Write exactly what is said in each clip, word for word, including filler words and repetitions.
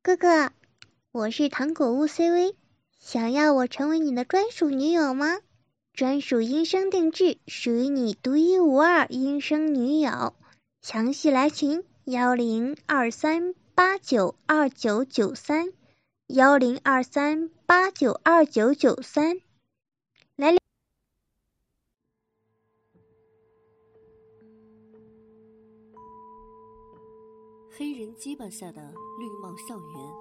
哥哥，我是糖果屋 C V， 想要我成为你的专属女友吗？专属音声定制，属于你独一无二音声女友。详细来群幺零二三八九二九九三幺零二三八九二九九三。来聊。 黑人鸡巴下的绿帽校园。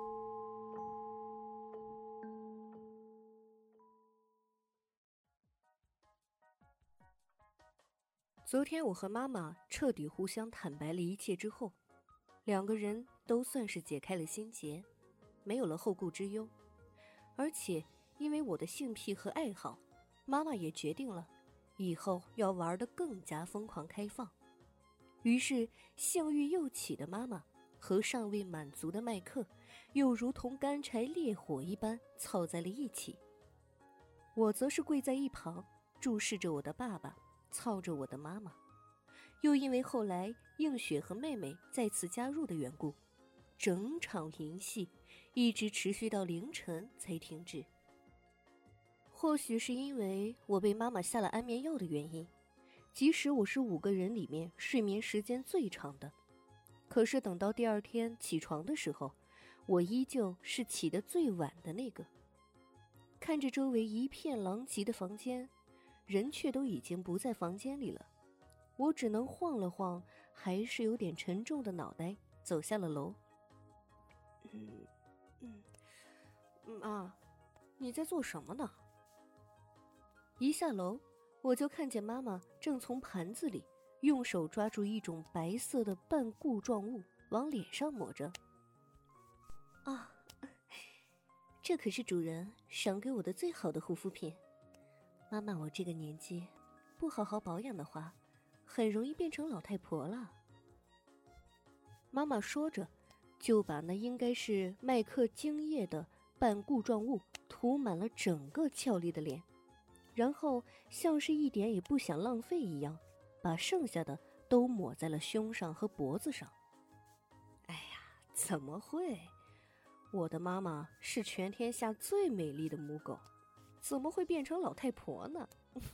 昨天我和妈妈彻底互相坦白了一切之后，两个人都算是解开了心结，没有了后顾之忧。而且因为我的性癖和爱好，妈妈也决定了以后要玩得更加疯狂开放。于是性欲又起的妈妈和尚未满足的麦克又如同干柴烈火一般凑在了一起。我则是跪在一旁注视着我的爸爸操着我的妈妈，又因为后来映雪和妹妹再次加入的缘故，整场淫戏一直持续到凌晨才停止。或许是因为我被妈妈下了安眠药的原因，即使我是五个人里面睡眠时间最长的，可是等到第二天起床的时候，我依旧是起得最晚的那个。看着周围一片狼藉的房间，人却都已经不在房间里了，我只能晃了晃还是有点沉重的脑袋走下了楼。嗯嗯，妈，你在做什么呢？一下楼，我就看见妈妈正从盘子里用手抓住一种白色的半固状物往脸上抹着。啊，这可是主人赏给我的最好的护肤品。妈妈，我这个年纪不好好保养的话，很容易变成老太婆了。妈妈说着，就把那应该是麦克精液的半固状物涂满了整个俏丽的脸，然后像是一点也不想浪费一样，把剩下的都抹在了胸上和脖子上。哎呀，怎么会？我的妈妈是全天下最美丽的母狗，怎么会变成老太婆呢？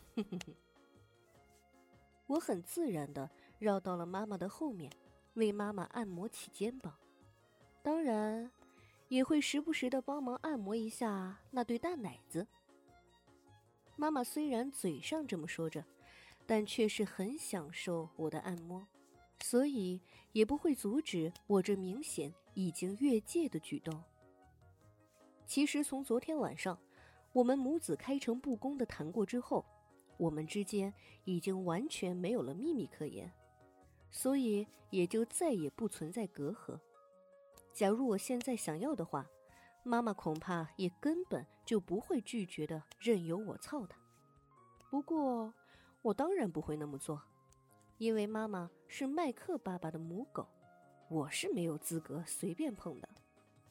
我很自然地绕到了妈妈的后面，为妈妈按摩起肩膀，当然也会时不时地帮忙按摩一下那对大奶子。妈妈虽然嘴上这么说着，但却是很享受我的按摩，所以也不会阻止我这明显已经越界的举动。其实从昨天晚上我们母子开诚布公的谈过之后，我们之间已经完全没有了秘密可言，所以也就再也不存在隔阂。假如我现在想要的话，妈妈恐怕也根本就不会拒绝的，任由我操她。不过我当然不会那么做，因为妈妈是麦克爸爸的母狗，我是没有资格随便碰的。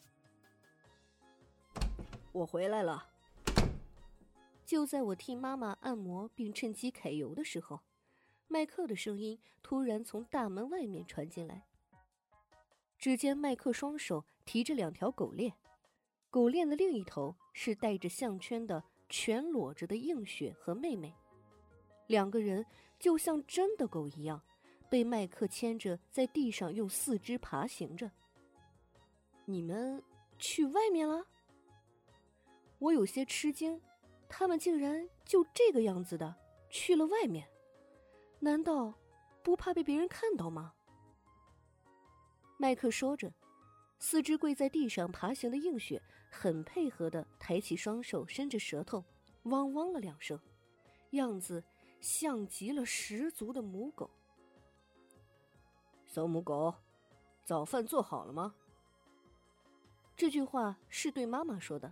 我回来了。就在我替妈妈按摩并趁机揩油的时候，麦克的声音突然从大门外面传进来。只见麦克双手提着两条狗链，狗链的另一头是带着项圈的全裸着的映雪和妹妹，两个人就像真的狗一样，被麦克牵着在地上用四肢爬行着。你们去外面了？我有些吃惊，他们竟然就这个样子的去了外面，难道不怕被别人看到吗？麦克说着，四肢跪在地上爬行的映雪很配合地抬起双手，伸着舌头汪汪了两声，样子像极了十足的母狗。小母狗，早饭做好了吗？这句话是对妈妈说的。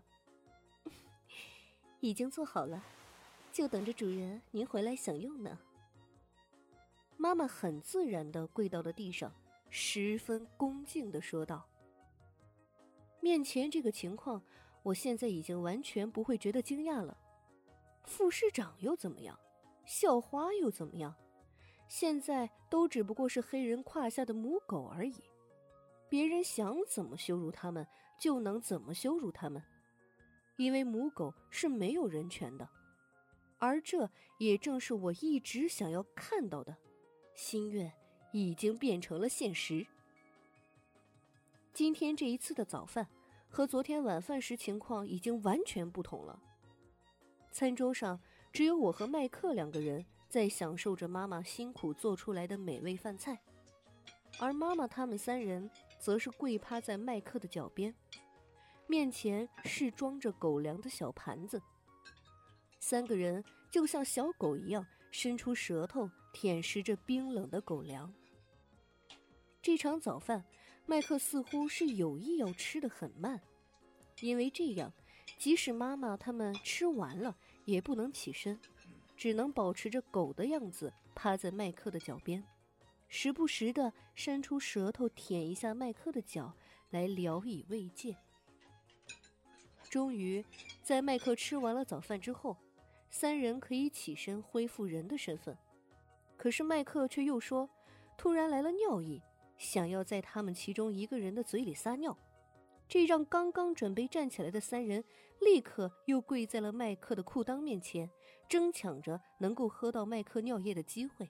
已经做好了，就等着主人您回来享用呢。妈妈很自然地跪到了地上，十分恭敬地说道。面前这个情况，我现在已经完全不会觉得惊讶了。副市长又怎么样？校花又怎么样？现在都只不过是黑人胯下的母狗而已。 别人想怎么羞辱他们就能怎么羞辱他们，因为母狗是没有人权的。而这也正是我一直想要看到的，心愿已经变成了现实。今天这一次的早饭和昨天晚饭时情况已经完全不同了。餐桌上只有我和麦克两个人在享受着妈妈辛苦做出来的美味饭菜，而妈妈他们三人则是跪趴在麦克的脚边，面前是装着狗粮的小盘子。三个人就像小狗一样伸出舌头舔食着冰冷的狗粮。这场早饭麦克似乎是有意要吃得很慢，因为这样即使妈妈他们吃完了也不能起身，只能保持着狗的样子趴在麦克的脚边，时不时地伸出舌头舔一下麦克的脚来聊以慰藉。终于在麦克吃完了早饭之后，三人可以起身恢复人的身份。可是麦克却又说突然来了尿意，想要在他们其中一个人的嘴里撒尿，这让刚刚准备站起来的三人立刻又跪在了麦克的裤裆面前，争抢着能够喝到麦克尿液的机会。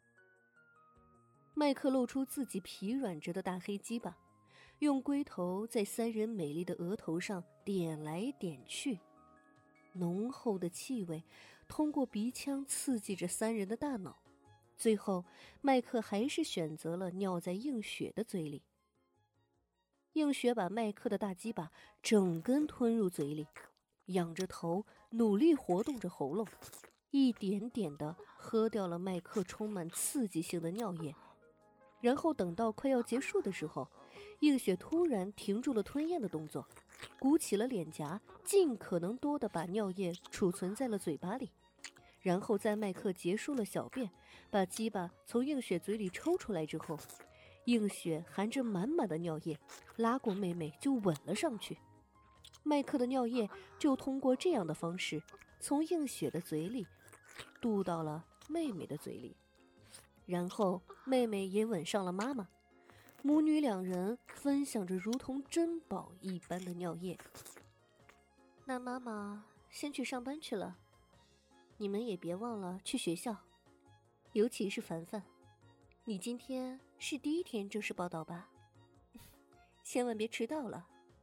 麦克露出自己疲软着的大黑鸡巴，用龟头在三人美丽的额头上点来点去，浓厚的气味通过鼻腔刺激着三人的大脑，最后麦克还是选择了尿在映雪的嘴里。映雪把麦克的大鸡巴整根吞入嘴里，仰着头努力活动着喉咙，一点点地喝掉了麦克充满刺激性的尿液。然后等到快要结束的时候，映雪突然停住了吞咽的动作，鼓起了脸颊，尽可能多地把尿液储存在了嘴巴里。然后在麦克结束了小便，把鸡巴从映雪嘴里抽出来之后，映雪含着满满的尿液拉过妹妹就吻了上去。麦克的尿液就通过这样的方式从映雪的嘴里渡到了妹妹的嘴里，然后妹妹也吻上了妈妈，母女两人分享着如同珍宝一般的尿液。那妈妈先去上班去了，你们也别忘了去学校，尤其是凡凡，你今天是第一天正式报道吧？千万别迟到了。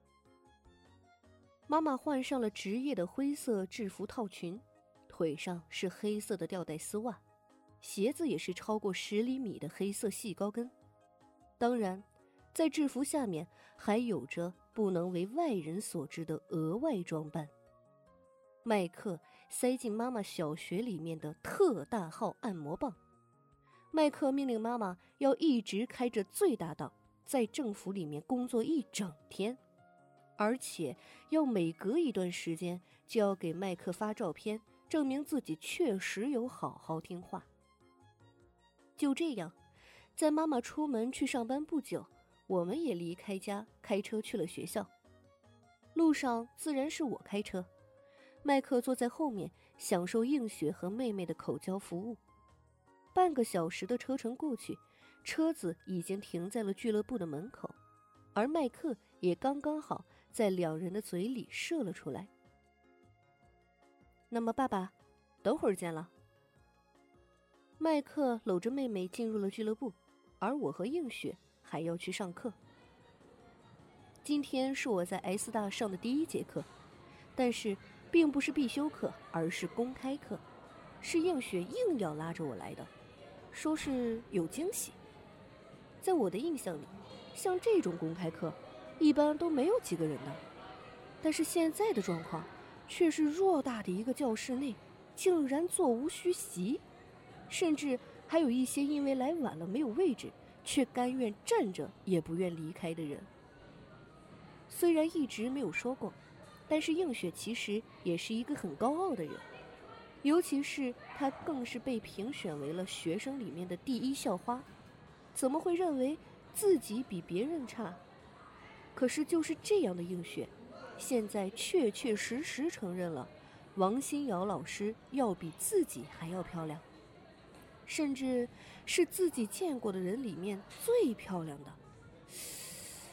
妈妈换上了职业的灰色制服套裙，腿上是黑色的吊带丝袜，鞋子也是超过十厘米的黑色细高跟。当然，在制服下面还有着不能为外人所知的额外装扮。麦克塞进妈妈小学里面的特大号按摩棒，麦克命令妈妈要一直开着最大档，在政府里面工作一整天，而且要每隔一段时间就要给麦克发照片，证明自己确实有好好听话。就这样，在妈妈出门去上班不久，我们也离开家开车去了学校。路上自然是我开车，麦克坐在后面享受映雪和妹妹的口交服务。半个小时的车程过去，车子已经停在了俱乐部的门口，而麦克也刚刚好在两人的嘴里射了出来。那么爸爸，等会儿见了。麦克搂着妹妹进入了俱乐部，而我和映雪还要去上课。今天是我在 S 大上的第一节课，但是并不是必修课，而是公开课，是映雪硬要拉着我来的，说是有惊喜。在我的印象里，像这种公开课一般都没有几个人的，但是现在的状况却是偌大的一个教室内竟然座无虚席，甚至还有一些因为来晚了没有位置，却甘愿站着也不愿离开的人。虽然一直没有说过，但是映雪其实也是一个很高傲的人，尤其是她更是被评选为了学生里面的第一校花，怎么会认为自己比别人差？可是就是这样的映雪，现在确确实实承认了王新瑶老师要比自己还要漂亮，甚至是自己见过的人里面最漂亮的。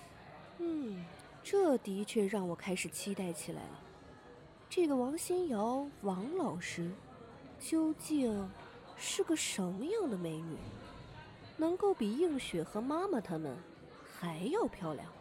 嗯，这的确让我开始期待起来了。这个王新瑶王老师究竟是个什么样的美女，能够比映雪和妈妈她们还要漂亮？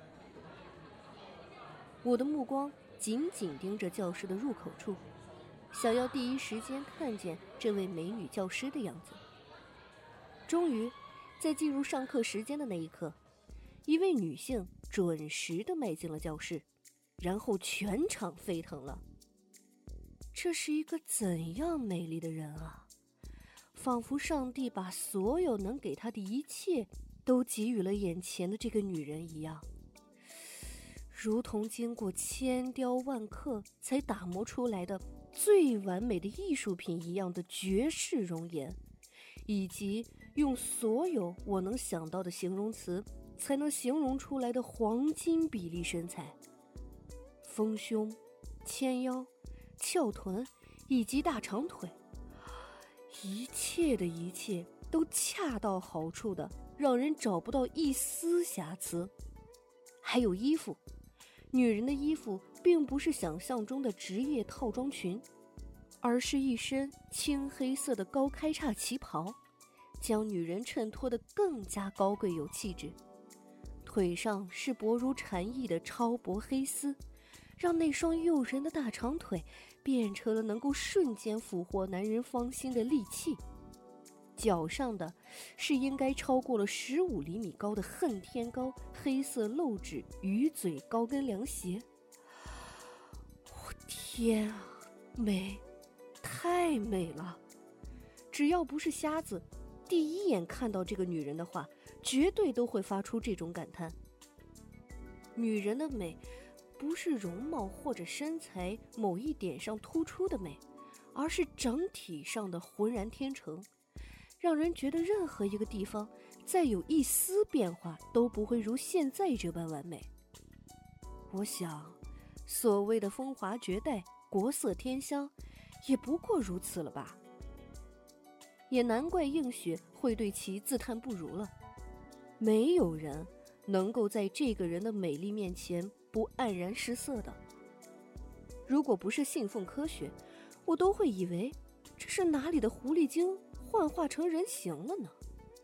我的目光紧紧盯着教室的入口处，想要第一时间看见这位美女教师的样子。终于在进入上课时间的那一刻，一位女性准时地迈进了教室，然后全场沸腾了。这是一个怎样美丽的人啊，仿佛上帝把所有能给她的一切都给予了眼前的这个女人一样，如同经过千雕万刻才打磨出来的最完美的艺术品一样的绝世容颜，以及用所有我能想到的形容词才能形容出来的黄金比例身材，丰胸、纤腰、翘臀以及大长腿，一切的一切都恰到好处的让人找不到一丝瑕疵。还有衣服，女人的衣服并不是想象中的职业套装裙，而是一身青黑色的高开叉旗袍，将女人衬托得更加高贵有气质。腿上是薄如蝉翼的超薄黑丝，让那双诱人的大长腿变成了能够瞬间俘获男人芳心的利器。脚上的是应该超过了十五厘米高的恨天高黑色露趾鱼嘴高跟凉鞋。我天啊，美，太美了！只要不是瞎子，第一眼看到这个女人的话，绝对都会发出这种感叹。女人的美不是容貌或者身材某一点上突出的美，而是整体上的浑然天成，让人觉得任何一个地方再有一丝变化都不会如现在这般完美。我想，所谓的风华绝代、国色天香，也不过如此了吧。也难怪映雪会对其自叹不如了。没有人能够在这个人的美丽面前不黯然失色的。如果不是信奉科学，我都会以为这是哪里的狐狸精幻化成人形了呢。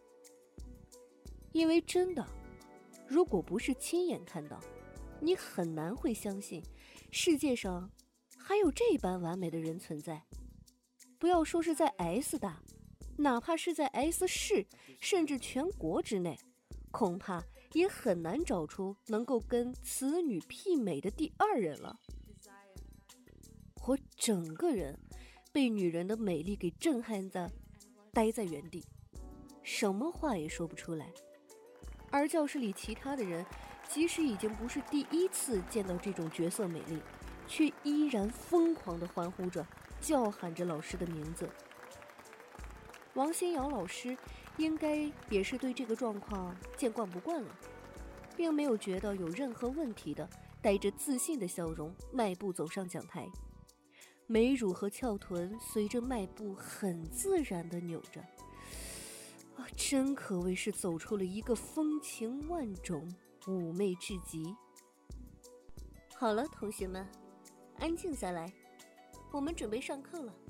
因为真的，如果不是亲眼看到，你很难会相信世界上还有这般完美的人存在。不要说是在 S 大，哪怕是在 S 市甚至全国之内，恐怕也很难找出能够跟此女媲美的第二人了。我整个人被女人的美丽给震撼在呆在原地，什么话也说不出来。而教室里其他的人即使已经不是第一次见到这种绝色美丽，却依然疯狂地欢呼着，叫喊着老师的名字。王新瑶老师应该也是对这个状况见惯不惯了，并没有觉得有任何问题的，带着自信的笑容迈步走上讲台，美乳和翘臀随着迈步很自然地扭着，啊，真可谓是走出了一个风情万种、妩媚至极。好了，同学们，安静下来，我们准备上课了。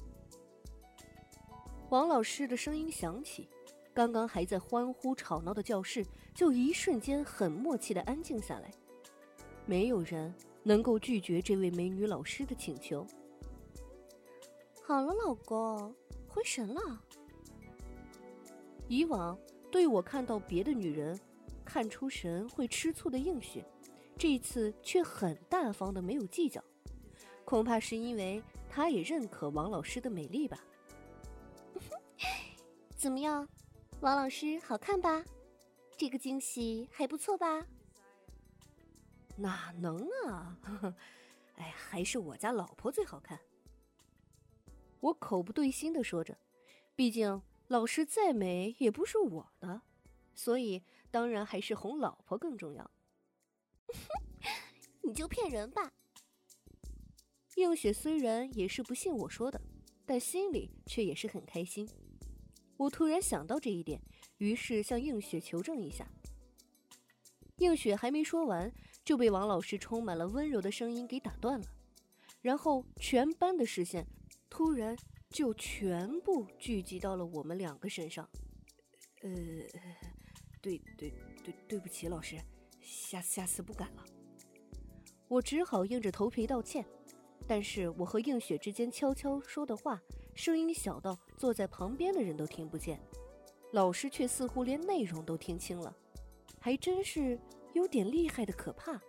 王老师的声音响起，刚刚还在欢呼吵闹的教室就一瞬间很默契地安静下来，没有人能够拒绝这位美女老师的请求。好了，老公，回神了。以往对我看到别的女人看出神会吃醋的映雪，这次却很大方的没有计较，恐怕是因为她也认可王老师的美丽吧。怎么样，王老师好看吧？这个惊喜还不错吧？哪能啊，呵呵，哎，还是我家老婆最好看。我口不对心地说着，毕竟老师再美也不是我的，所以当然还是哄老婆更重要。你就骗人吧。映雪虽然也是不信我说的，但心里却也是很开心。我突然想到这一点，于是向映雪求证一下。 映雪还没说完，就被王老师充满了温柔的声音给打断了，然后全班的视线突然就全部聚集到了我们两个身上。呃，对对对，对不起，老师，下下次不敢了。我只好硬着头皮道歉，但是我和映雪之间悄悄说的话，声音小到坐在旁边的人都听不见，老师却似乎连内容都听清了，还真是有点厉害的可怕。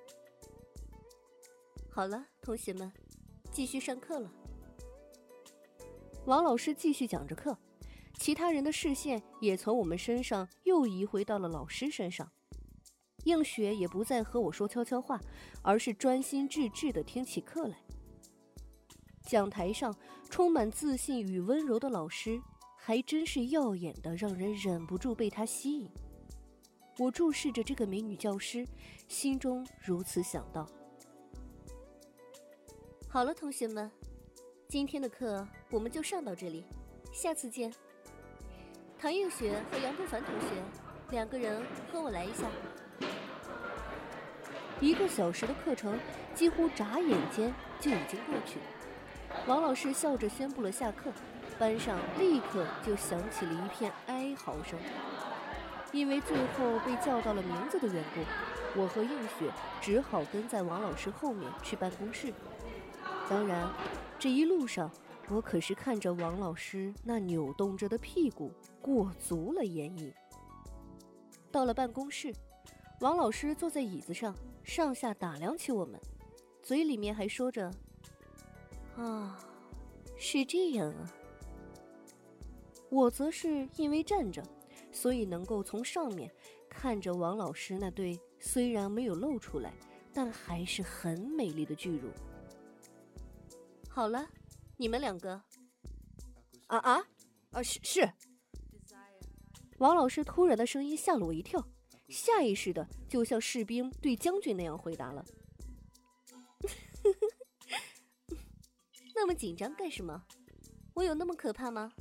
好了，同学们，继续上课了。王老师继续讲着课，其他人的视线也从我们身上又移回到了老师身上。映雪也不再和我说悄悄话，而是专心致志地听起课来。讲台上充满自信与温柔的老师，还真是耀眼的，让人忍不住被她吸引。我注视着这个美女教师，心中如此想到。好了，同学们，今天的课我们就上到这里，下次见。唐映雪和杨不凡同学，两个人和我来一下。一个小时的课程几乎眨眼间就已经过去，王老师笑着宣布了下课，班上立刻就响起了一片哀嚎声。因为最后被叫到了名字的缘故，我和映雪只好跟在王老师后面去办公室。当然，这一路上我可是看着王老师那扭动着的屁股过足了眼瘾。到了办公室，王老师坐在椅子上，上下打量起我们，嘴里面还说着：“啊，是这样啊。”我则是因为站着，所以能够从上面看着王老师那对虽然没有露出来，但还是很美丽的巨乳。好了，你们两个。啊啊啊！是是。王老师突然的声音吓了我一跳，下意识的就像士兵对将军那样回答了。那么紧张干什么？我有那么可怕吗？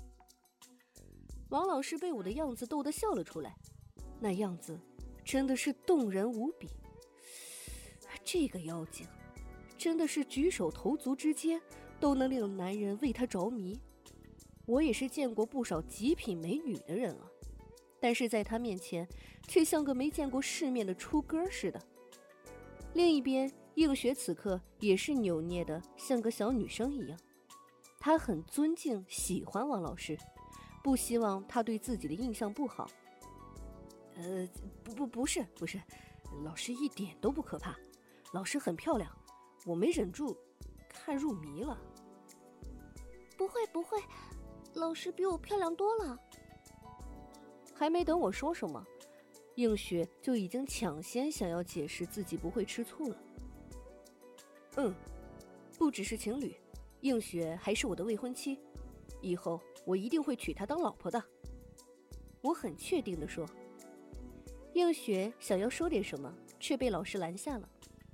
王老师被我的样子逗得笑了出来，那样子真的是动人无比。这个妖精真的是举手投足之间都能令男人为她着迷。我也是见过不少极品美女的人了，但是在她面前却像个没见过世面的出歌似的。另一边，映雪此刻也是扭捏的像个小女生一样，她很尊敬喜欢王老师，不希望他对自己的印象不好。呃，不不不是不是，老师一点都不可怕，老师很漂亮，我没忍住看入迷了。 不会不会，老师比我漂亮多了。 还没等我说什么，映雪就已经抢先想要解释自己不会吃醋了。嗯，不只是情侣，映雪还是我的未婚妻，以后我一定会娶她当老婆的。我很确定地说。映雪想要说点什么，却被老师拦下了。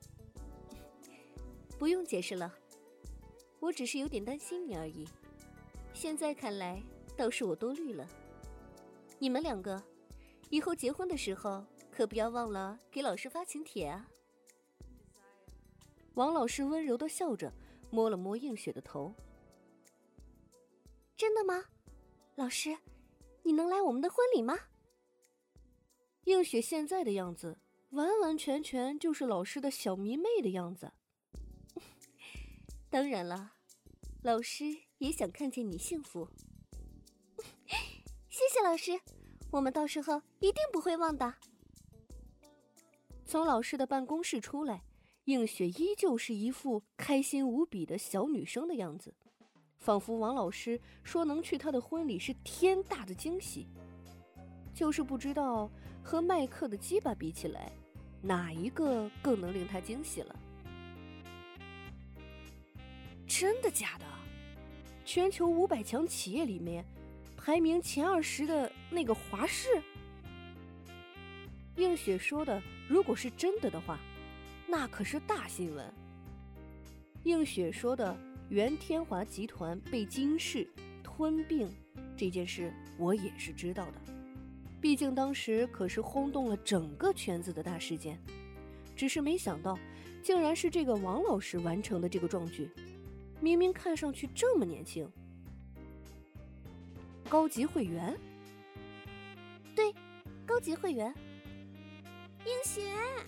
不用解释了，我只是有点担心你而已。现在看来，倒是我多虑了。你们两个，以后结婚的时候，可不要忘了给老师发请帖啊。王老师温柔地笑着，摸了摸映雪的头。 真的吗？老师，你能来我们的婚礼吗？ 映雪现在的样子，完完全全就是老师的小迷妹的样子。 当然了，老师也想看见你幸福。谢谢老师，我们到时候一定不会忘的。 从老师的办公室出来，映雪依旧是一副开心无比的小女生的样子，仿佛王老师说能去她的婚礼是天大的惊喜。就是不知道和麦克的鸡巴比起来，哪一个更能令她惊喜了。真的假的？全球五百强企业里面排名前二十的那个华视？映雪说的如果是真的的话，那可是大新闻。映雪说的原天华集团被金氏吞并这件事，我也是知道的。 毕竟当时可是轰动了整个圈子的大事件。只是没想到，竟然是这个王老师完成的这个壮举，明明看上去这么年轻。高级会员？ 对，高级会员。映雪，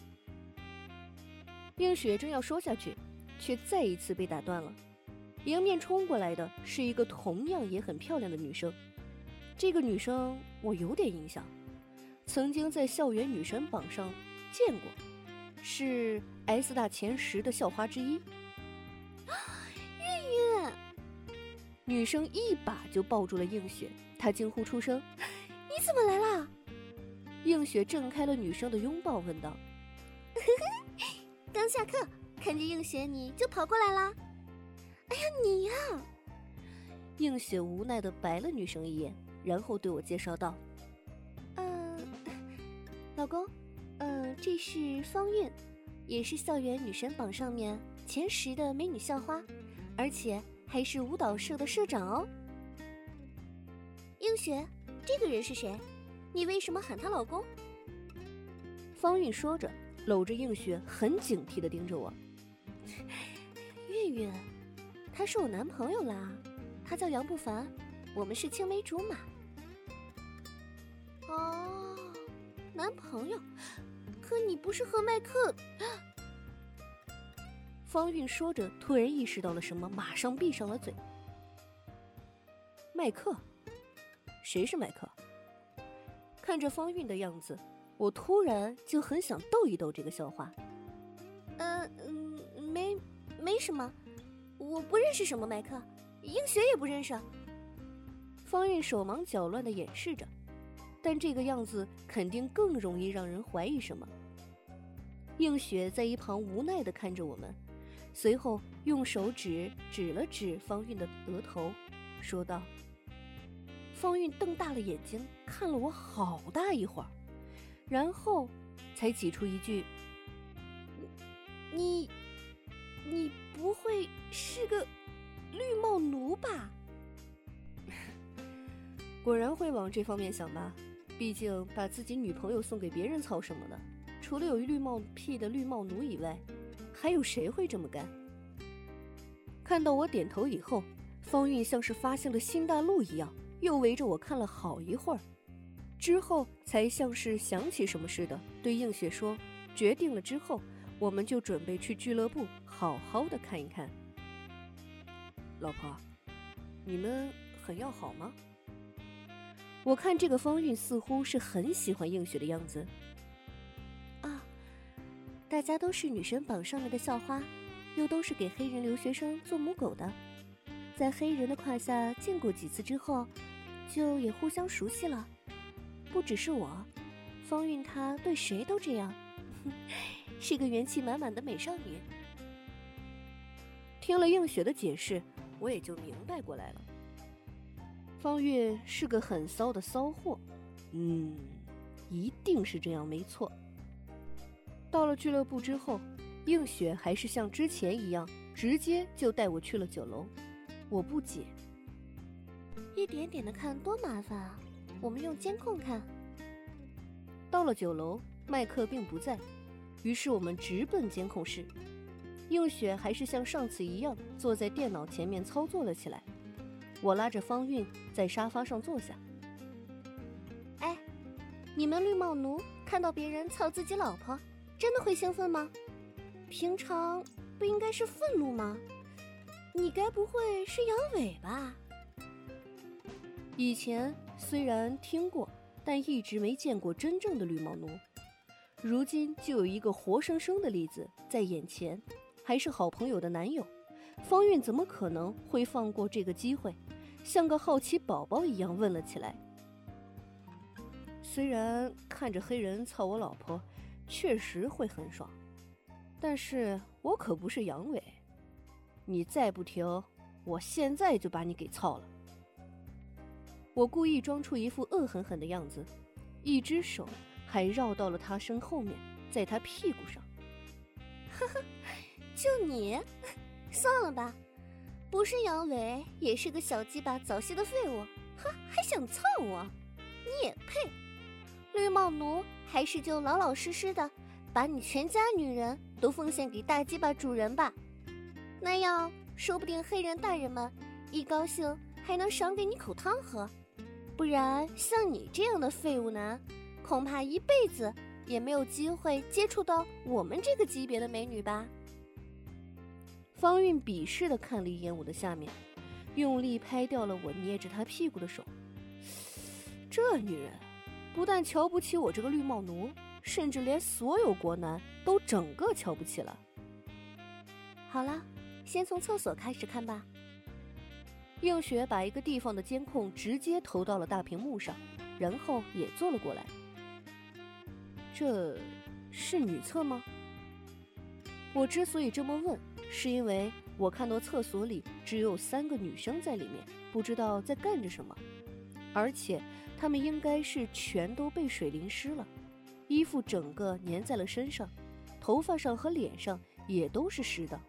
映雪正要说下去，却再一次被打断了。迎面冲过来的是一个同样也很漂亮的女生。这个女生我有点印象，曾经在校园女神榜上见过，是 S 大前十的校花之一。 月月， 女生一把就抱住了映雪，她惊呼出声：“ 你怎么来啦？” 映雪挣开了女生的拥抱，问道：“ 刚下课，看见映雪你就跑过来啦？哎呀，你呀！” 映雪无奈地白了女生一眼，然后对我介绍道：“ 嗯、呃，老公，嗯、呃，这是方韵，也是校园女神榜上面前十的美女校花，而且还是舞蹈社的社长哦。”映雪，这个人是谁？你为什么喊她老公？ 方韵说着，搂着映雪，很警惕地盯着我。 月月，他是我男朋友啦，他叫杨不凡，我们是青梅竹马。哦，男朋友？可你不是和麦克？ 方韵说着，突然意识到了什么，马上闭上了嘴。麦克？谁是麦克？看着方韵的样子，我突然就很想逗一逗这个校花。 呃嗯，没没什么，我不认识什么麦克，映雪也不认识。 方韵手忙脚乱地掩饰着，但这个样子肯定更容易让人怀疑什么。映雪在一旁无奈地看着我们，随后用手指指了指方韵的额头，说道。方韵瞪大了眼睛看了我好大一会儿，然后才挤出一句：“ 你，你不会是个绿帽奴吧？” 果然会往这方面想吧，毕竟把自己女朋友送给别人操什么的，除了有一绿帽癖的绿帽奴以外，还有谁会这么干？看到我点头以后，方韵像是发现了新大陆一样，又围着我看了好一会儿，之后才像是想起什么似的，对映雪说：“决定了之后，我们就准备去俱乐部好好的看一看。”老婆，你们很要好吗？我看这个方韵似乎是很喜欢映雪的样子。 啊，大家都是女神榜上面的校花，又都是给黑人留学生做母狗的，在黑人的胯下见过几次之后，就也互相熟悉了。不只是我，方韵她对谁都这样，是个元气满满的美少女。 听了映雪的解释，我也就明白过来了。方韵是个很骚的骚货，嗯，一定是这样没错。到了俱乐部之后，映雪还是像之前一样，直接就带我去了酒楼。我不解， 一点点的看多麻烦啊，我们用监控看。 到了酒楼，麦克并不在，于是我们直奔监控室。映雪还是像上次一样坐在电脑前面操作了起来。我拉着方韵在沙发上坐下。 哎，你们绿帽奴看到别人操自己老婆，真的会兴奋吗？平常不应该是愤怒吗？你该不会是阳痿吧？ 以前虽然听过，但一直没见过真正的绿帽奴。如今就有一个活生生的例子在眼前，还是好朋友的男友。方韵怎么可能会放过这个机会，像个好奇宝宝一样问了起来。虽然看着黑人操我老婆确实会很爽，但是我可不是阳痿，你再不停，我现在就把你给操了。我故意装出一副恶狠狠的样子，一只手还绕到了他身后面，在他屁股上。 呵呵，就你，算了吧，不是阳痿，也是个小鸡巴早泄的废物，呵，还想操我，你也配？ 绿帽奴还是就老老实实的把你全家女人都奉献给大鸡巴主人吧，那样说不定黑人大人们一高兴还能赏给你口汤喝，不然像你这样的废物男，恐怕一辈子也没有机会接触到我们这个级别的美女吧。 方韵鄙视地看了一眼我的下面，用力拍掉了我捏着她屁股的手。这女人不但瞧不起我这个绿帽奴，甚至连所有国男都整个瞧不起了。 好了，先从厕所开始看吧。 映雪把一个地方的监控直接投到了大屏幕上，然后也坐了过来。这是女厕吗？我之所以这么问，是因为我看到厕所里只有三个女生在里面，不知道在干着什么，而且她们应该是全都被水淋湿了，衣服整个粘在了身上，头发上和脸上也都是湿的。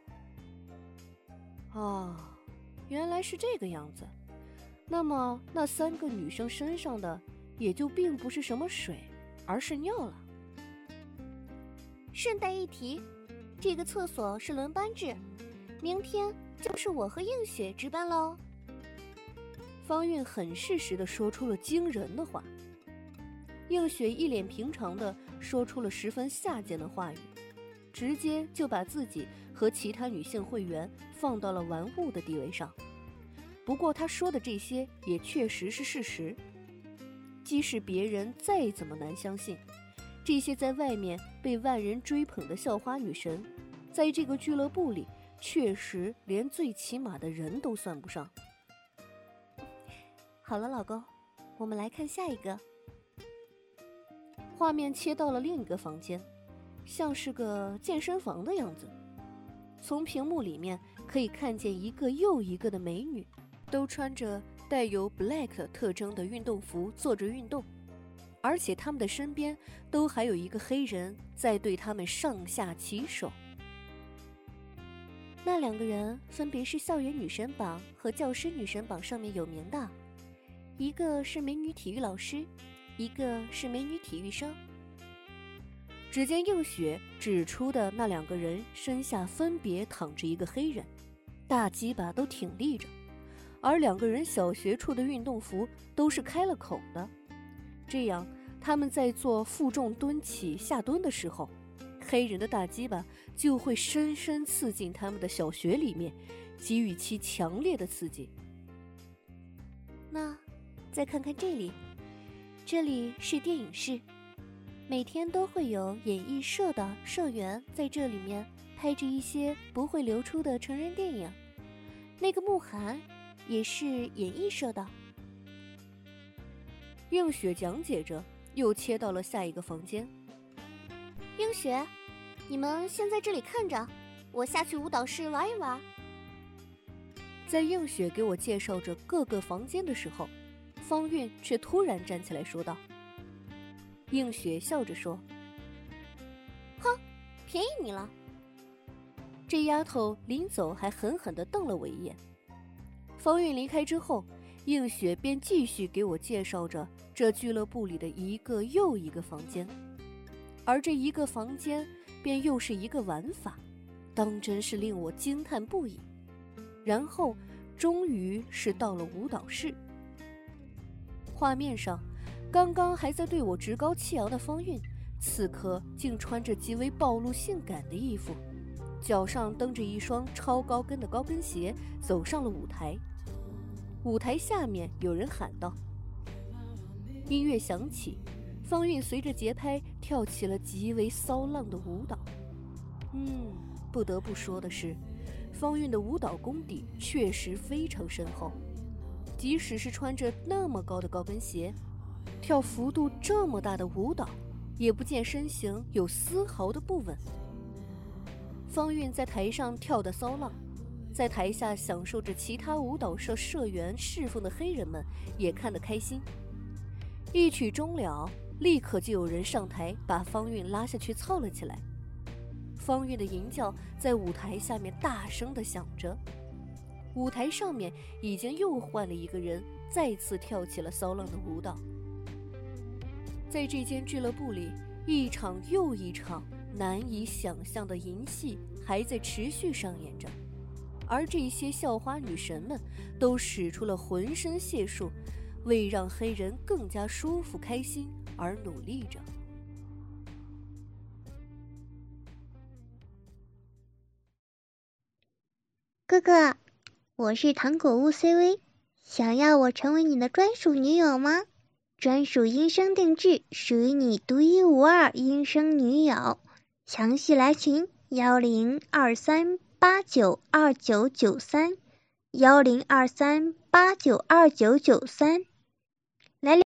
哦，原来是这个样子。那么那三个女生身上的也就并不是什么水，而是尿了。 顺带一提，这个厕所是轮班制，明天就是我和映雪值班喽。 方韵很适时地说出了惊人的话，映雪一脸平常地说出了十分下贱的话语，直接就把自己和其他女性会员放到了玩物的地位上。不过她说的这些也确实是事实，即使别人再怎么难相信，这些在外面被万人追捧的校花女神，在这个俱乐部里确实连最起码的人都算不上。 好了，老公，我们来看下一个。 画面切到了另一个房间，像是个健身房的样子。从屏幕里面可以看见一个又一个的美女，都穿着带有 black 特征的运动服做着运动，而且他们的身边都还有一个黑人在对他们上下其手。 那两个人分别是校园女神榜和教师女神榜上面有名的，一个是美女体育老师，一个是美女体育生。 只见映雪指出的那两个人身下分别躺着一个黑人，大鸡巴都挺立着，而两个人小学处的运动服都是开了口的，这样他们在做负重蹲起下蹲的时候，黑人的大鸡巴就会深深刺进他们的小穴里面，给予其强烈的刺激。 那再看看这里，这里是电影室，每天都会有演艺社的社员在这里面拍着一些不会流出的成人电影。那个慕寒也是演艺社的。 映雪讲解着，又切到了下一个房间。 映雪，你们先在这里看着，我下去舞蹈室玩一玩。 在映雪给我介绍着各个房间的时候，方韵却突然站起来说道。映雪笑着说： 哼，便宜你了。 这丫头临走还狠狠地瞪了我一眼。方韵离开之后，映雪便继续给我介绍着这俱乐部里的一个又一个房间，而这一个房间便又是一个玩法，当真是令我惊叹不已。然后终于是到了舞蹈室。画面上刚刚还在对我趾高气扬的方韵，此刻竟穿着极为暴露性感的衣服，脚上蹬着一双超高跟的高跟鞋，走上了舞台。舞台下面有人喊道，音乐响起，方韵随着节拍跳起了极为骚浪的舞蹈。嗯，不得不说的是，方韵的舞蹈功底确实非常深厚，即使是穿着那么高的高跟鞋，跳幅度这么大的舞蹈，也不见身形有丝毫的不稳。方韵在台上跳得骚浪，在台下享受着其他舞蹈社社员侍奉的黑人们也看得开心。一曲终了，立刻就有人上台把方韵拉下去操了起来。方韵的吟叫在舞台下面大声地响着，舞台上面已经又换了一个人，再次跳起了骚浪的舞蹈。 在这间俱乐部里，一场又一场难以想象的淫戏还在持续上演着，而这些校花女神们都使出了浑身解数，为让黑人更加舒服开心而努力着。 哥哥，我是糖果屋 C V， 想要我成为你的专属女友吗？专属音声定制，属于你独一无二音声女友。详细来群幺零二三八九二九九三，幺零二三八九二九九三。